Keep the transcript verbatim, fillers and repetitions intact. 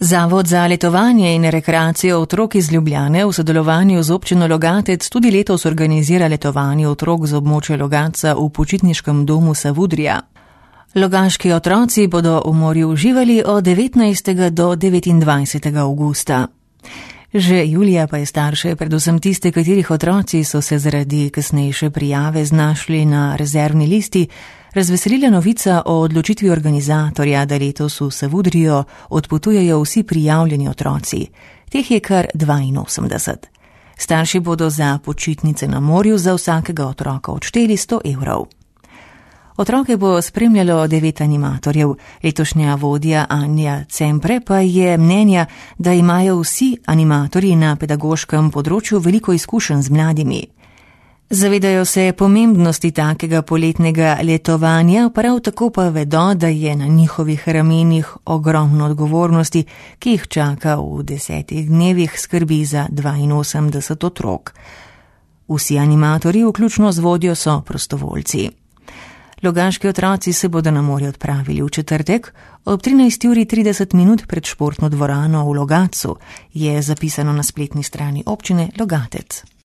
Zavod za letovanje in rekreacijo otrok iz Ljubljane v sodelovanju z občino Logatec tudi letos organizira letovanje otrok z območja Logatca v počitniškem domu Savudrija. Logaški otroci bodo v morju uživali od devetnajstega do devetindvajsetega avgusta. Že julija pa je starše, predvsem tiste, katerih otroci so se zaradi kasnejše prijave znašli na rezervni listi, razveselila novica o odločitvi organizatorja, da letos v Savudrijo odpotujejo vsi prijavljeni otroci. Teh je kar dvainosemdeset. Starši bodo za počitnice na morju za vsakega otroka odšteli sto evrov. Otroke bo spremljalo devet animatorjev. Letošnja vodja Anja Cempre pa je mnenja, da imajo vsi animatorji na pedagoškem področju veliko izkušenj z mladimi. Zavedajo se pomembnosti takega poletnega letovanja, prav tako pa vedo, da je na njihovih ramenih ogromno odgovornosti, ki jih čaka v desetih dnevih skrbi za dvainosemdeset otrok. Vsi animatorji, vključno z vodjo, so prostovoljci. Logaški otroci se bodo na morje odpravili v četrtek ob trinajsti uri trideset minut pred športno dvorano v Logatcu, je zapisano na spletni strani občine Logatec.